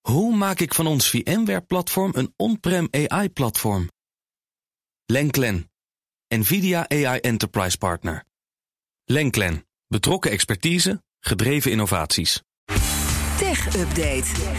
Hoe maak ik van ons VMware-platform een on-prem AI-platform? Lenklen, NVIDIA AI Enterprise Partner. Lenklen, betrokken expertise, gedreven innovaties. Tech Update.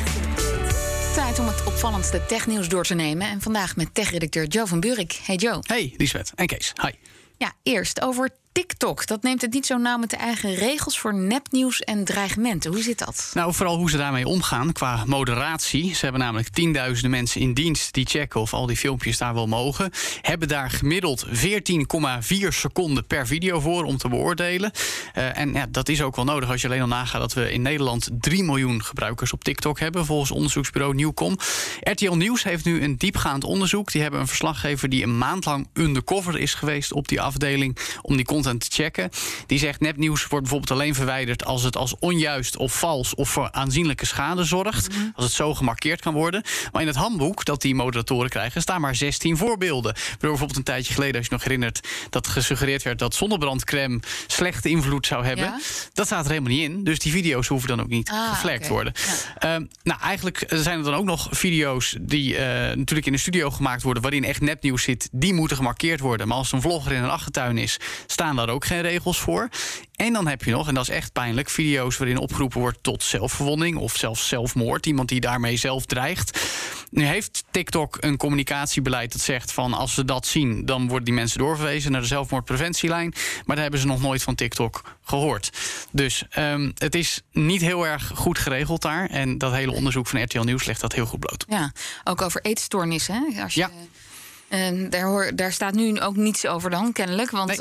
Tijd om het opvallendste technieuws door te nemen. En vandaag met tech-redacteur Joe van Buurik. Hey Joe. Hey Liesbeth en Kees. Hi. Ja, eerst over TikTok. Dat neemt het niet zo nauw met de eigen regels voor nepnieuws en dreigementen. Hoe zit dat? Nou, vooral hoe ze daarmee omgaan qua moderatie. Ze hebben namelijk tienduizenden mensen in dienst die checken of al die filmpjes daar wel mogen. Hebben daar gemiddeld 14,4 seconden per video voor om te beoordelen. En ja, dat is ook wel nodig als je alleen al nagaat dat we in Nederland 3 miljoen gebruikers op TikTok hebben, volgens onderzoeksbureau Nieuwkom. RTL Nieuws heeft nu een diepgaand onderzoek. Die hebben een verslaggever die een maand lang undercover is geweest op die afdeling om die content te checken. Die zegt nepnieuws wordt bijvoorbeeld alleen verwijderd als het als onjuist of vals of voor aanzienlijke schade zorgt. Als het zo gemarkeerd kan worden. Maar in het handboek dat die moderatoren krijgen staan maar 16 voorbeelden. Bijvoorbeeld een tijdje geleden, als je nog herinnert, dat gesuggereerd werd dat zonnebrandcrème slechte invloed zou hebben. Ja? Dat staat er helemaal niet in. Dus die video's hoeven dan ook niet geflagd te worden. Ja. Nou, eigenlijk zijn er dan ook nog video's die natuurlijk in de studio gemaakt worden waarin echt nepnieuws zit. Die moeten gemarkeerd worden. Maar als een vlogger in een achtertuin is, staan daar ook geen regels voor. En dan heb je nog, en dat is echt pijnlijk, video's waarin opgeroepen wordt tot zelfverwonding of zelfs zelfmoord. Iemand die daarmee zelf dreigt. Nu heeft TikTok een communicatiebeleid dat zegt van als ze dat zien, dan worden die mensen doorverwezen naar de zelfmoordpreventielijn. Maar daar hebben ze nog nooit van TikTok gehoord. Dus het is niet heel erg goed geregeld daar. En dat hele onderzoek van RTL Nieuws legt dat heel goed bloot. Ja, ook over eetstoornissen. Hè? Als je, daar staat nu ook niets over dan, kennelijk. Want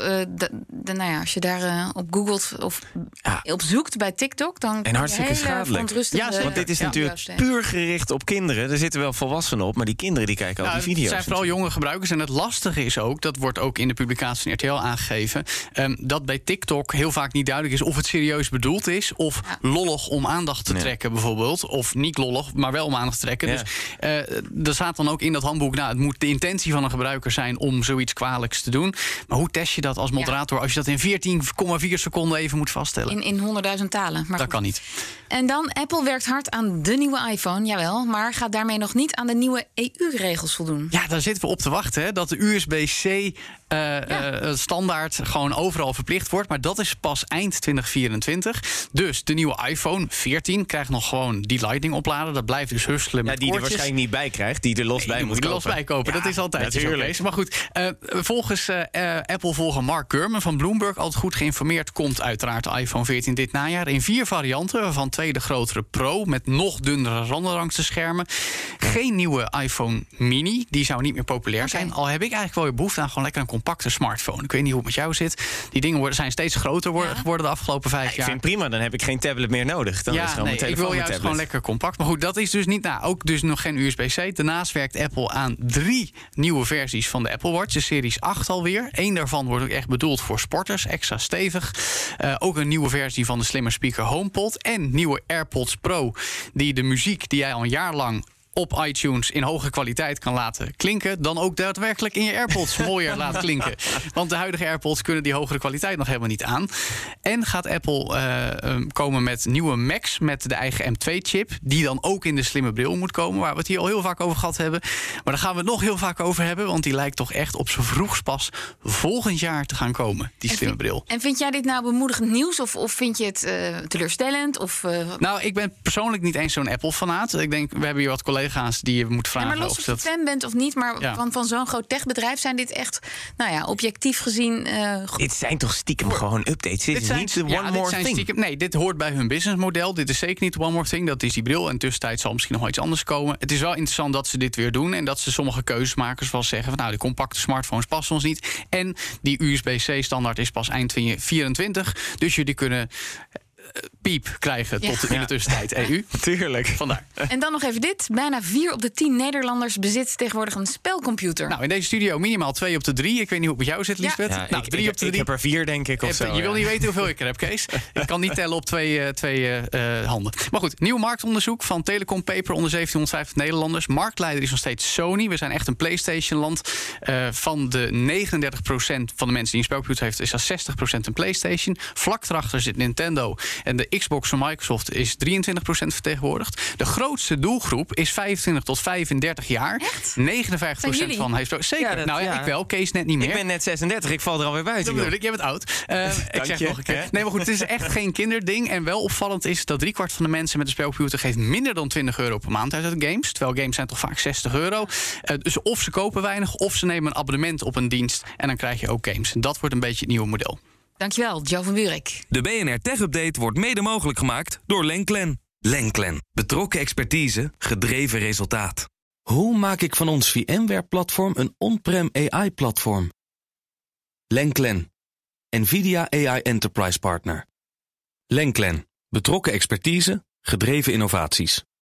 als je daar op googelt of op zoekt bij TikTok, dan en hartstikke schadelijk. Want dit is natuurlijk puur gericht op kinderen. Er zitten wel volwassenen op, maar die kinderen die kijken al die video's. Het zijn vooral jonge gebruikers. En het lastige is ook, dat wordt ook in de publicatie van RTL aangegeven, dat bij TikTok heel vaak niet duidelijk is of het serieus bedoeld is of lollig om aandacht te trekken bijvoorbeeld. Of niet lollig, maar wel om aandacht te trekken. Ja. Dus er staat dan ook in dat handboek, het moet de intentie van een gebruiker zijn om zoiets kwalijks te doen. Maar hoe test je dat als moderator als je dat in 14,4 seconden even moet vaststellen? In 100.000 talen. Maar dat kan niet. En dan, Apple werkt hard aan de nieuwe iPhone, jawel, maar gaat daarmee nog niet aan de nieuwe EU-regels voldoen. Ja, daar zitten we op te wachten, hè, dat de USB-C standaard gewoon overal verplicht wordt. Maar dat is pas eind 2024. Dus de nieuwe iPhone 14 krijgt nog gewoon die Lightning-oplader. Dat blijft dus husselen met die koortjes. er waarschijnlijk niet bij krijgt, die er los bij moet kopen. Los bij kopen. Dat is altijd natuurlijk. Maar goed, volgens Apple-volger Mark Gurman van Bloomberg, altijd goed geïnformeerd, komt uiteraard de iPhone 14 dit najaar in 4 varianten, waarvan 2 de grotere Pro met nog dunnere randen langs de schermen. Geen nieuwe iPhone Mini, die zou niet meer populair zijn. Al heb ik eigenlijk wel weer behoefte aan gewoon lekker een compacte smartphone. Ik weet niet hoe het met jou zit. Die dingen zijn steeds groter geworden de afgelopen 5 jaar. Ik vind prima, dan heb ik geen tablet meer nodig. Dan is gewoon mijn telefoon, ik wil juist tablet. gewoon lekker compact. Maar goed, dat is dus niet. Ook dus nog geen USB-C. Daarnaast werkt Apple aan 3 nieuwe versies van de Apple Watch. De Series 8 alweer. 1 daarvan wordt ook echt bedoeld voor sporters. Extra stevig. Ook een nieuwe versie van de slimme speaker HomePod. En nieuwe AirPods Pro. Die de muziek die jij al een jaar lang op iTunes in hoge kwaliteit kan laten klinken, dan ook daadwerkelijk in je AirPods mooier laat klinken. Want de huidige AirPods kunnen die hogere kwaliteit nog helemaal niet aan. En gaat Apple komen met nieuwe Macs met de eigen M2-chip, die dan ook in de slimme bril moet komen, waar we het hier al heel vaak over gehad hebben. Maar daar gaan we het nog heel vaak over hebben, want die lijkt toch echt op z'n vroegst pas volgend jaar te gaan komen, die slimme bril. En vind jij dit nou bemoedigend nieuws, of vind je het teleurstellend? Nou, ik ben persoonlijk niet eens zo'n Apple-fanaat. Ik denk, we hebben hier wat collega's die je moet vragen. Maar los of je fan bent of niet, maar van zo'n groot techbedrijf zijn dit echt, objectief gezien. Dit zijn toch stiekem gewoon updates? Dit is niet de one more thing. Nee, dit hoort bij hun businessmodel. Dit is zeker niet de one more thing. Dat is die bril. En tussentijd zal misschien nog wel iets anders komen. Het is wel interessant dat ze dit weer doen en dat ze sommige keuzes wel zeggen van die compacte smartphones passen ons niet. En die USB-C standaard is pas eind 2024. Dus jullie kunnen piep krijgen tot in de tussentijd EU. Tuurlijk. Vandaar. En dan nog even dit. Bijna 4 op de 10 Nederlanders bezit tegenwoordig een spelcomputer. Nou, in deze studio minimaal 2 op de 3. Ik weet niet hoe het met jou zit, Liesbeth. Ja, 3 op de 3. Ik heb er 4, denk ik. Je wil niet weten hoeveel ik er heb, Kees. Ik kan niet tellen op twee handen. Maar goed, nieuw marktonderzoek van Telecom Paper onder 1750 Nederlanders. Marktleider is nog steeds Sony. We zijn echt een PlayStation-land. Van de 39% van de mensen die een spelcomputer heeft, is dat 60% een PlayStation. Vlak daarachter zit Nintendo. En de Xbox van Microsoft is 23% vertegenwoordigd. De grootste doelgroep is 25 tot 35 jaar. Echt? 59% van heeft... Zeker. Ik wel. Kees net niet meer. Ik ben net 36, ik val er alweer buiten. Dat bedoel ik, jij bent oud. Ik zeg nog een keer. Nee, maar goed, het is echt geen kinderding. En wel opvallend is dat 3/4 van de mensen met een spelcomputer geeft minder dan €20 per maand uit games. Terwijl games zijn toch vaak €60. Dus of ze kopen weinig, of ze nemen een abonnement op een dienst. En dan krijg je ook games. En dat wordt een beetje het nieuwe model. Dankjewel, Joe van Buurik. De BNR Tech Update wordt mede mogelijk gemaakt door Lenklen. Lenklen. Betrokken expertise, gedreven resultaat. Hoe maak ik van ons VMware-platform een on-prem AI-platform? Lenklen. NVIDIA AI Enterprise Partner. Lenklen. Betrokken expertise, gedreven innovaties.